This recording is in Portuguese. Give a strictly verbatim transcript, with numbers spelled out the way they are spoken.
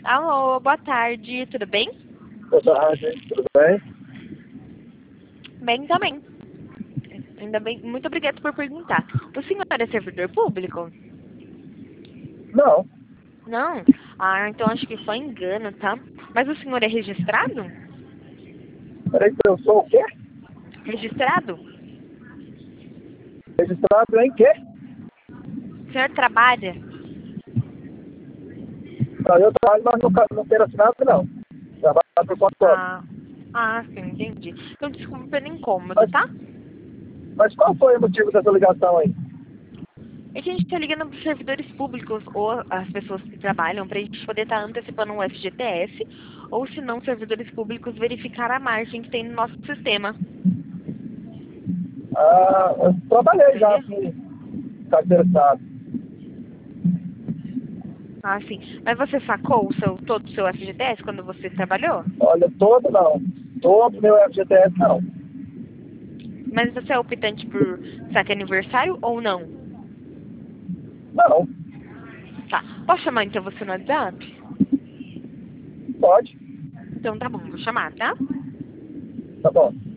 Alô, boa tarde, tudo bem? Boa tarde, tudo bem? Bem também. Ainda bem, muito obrigada por perguntar. O senhor é servidor público? Não, Não? Ah, então acho que foi engano, tá? Mas o senhor é registrado? peraí, eu sou o quê? Registrado? Registrado em quê? O senhor trabalha? Não, eu trabalho, mas não, ca- não quero assinado, não. Trabalho por conta própria. Ah, ah, sim, entendi. Então desculpa pelo incômodo, Mas, tá? mas qual foi o motivo dessa ligação aí? É que a gente tá ligando para os servidores públicos ou as pessoas que trabalham para a gente poder estar antecipando um F G T S ou se não, servidores públicos verificar a margem que tem no nosso sistema. Ah, eu trabalhei já Entendeu? assim, tá interessado. Ah, sim. Mas você sacou o seu, todo o seu F G T S quando você trabalhou? Olha, todo não. Todo meu F G T S não. Mas você é optante por saque aniversário ou não? Não, Tá. Posso chamar então você no WhatsApp? pode. Então tá bom, vou chamar, tá? Tá bom.